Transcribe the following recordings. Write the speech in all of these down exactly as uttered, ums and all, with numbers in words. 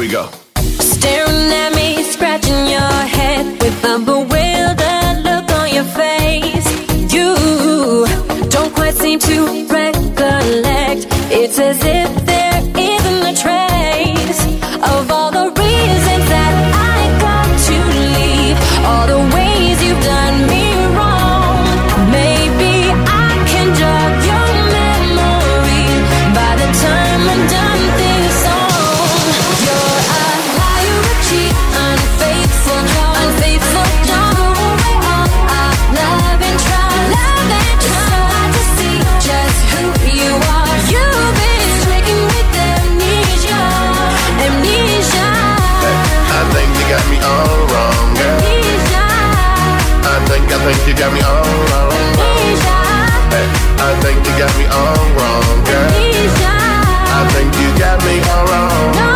go. Staring at me, scratching your head with a bewildered look on your face. You don't quite seem to recollect. It's as if there isn't a trace of all the reasons that I got to leave, all the ways you've done me wrong. Maybe I can jog your memory by the time I'm done this song. You're a liar, a cheat, unfaithful, unfaithful. Don't throw away all our love and try, love and try to see just who you are. You've been stricken with amnesia, amnesia. I think you got me all wrong, girl. Amnesia. I think, I think you got me all wrong. Amnesia. Hey, I think you got me all wrong, girl. Amnesia. I think you got me all wrong. No.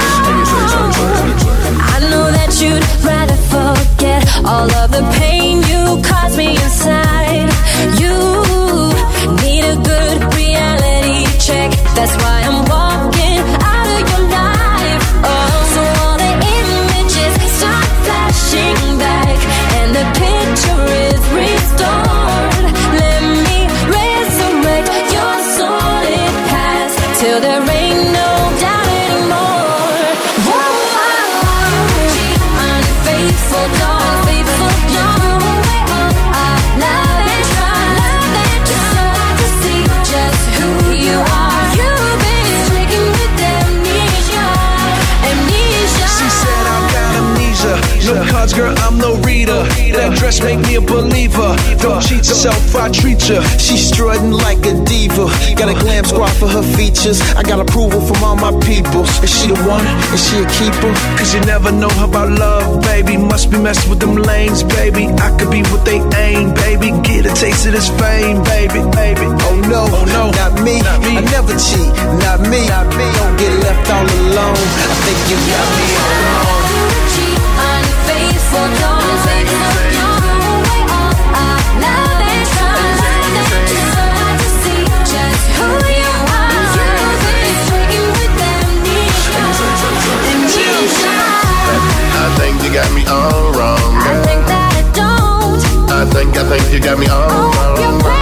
I know that you'd rather forget all of the pain you caused me inside. You need a good reality check. That's why I'm walking out of your life. Oh, so all the images start flashing back, and the picture is restored. Let me resurrect your sordid past till there ain't no doubt anymore. Whoa, unfaithful, unfaithful, don't throw away all our love and try, love and try to see just who you are. You've been stricken with amnesia, amnesia. She said I got amnesia. No cards, girl, I'm no reader. That dress make me a believer. Don't cheat yourself, I treat ya. She's strutting like a diva. Got a glam squad for her features. I got approval from all my peoples. Is she the one? Is she a keeper? Cause you never know about love, baby. Must be messing with them lanes, baby. I could be what they aim, baby. Get a taste of this fame, baby, baby. Oh no, oh no, not me. not me. I never cheat, not me. Not me. Don't get left all alone. I think you got me all wrong. Unfaithful, don't unfaithful, don't throw away all our love and try, love and try to see just who you are. You've been stricken with amnesia, amnesia. I think you got me all wrong, I girl. think that I don't. I think, I think you got me all Oh, wrong. you're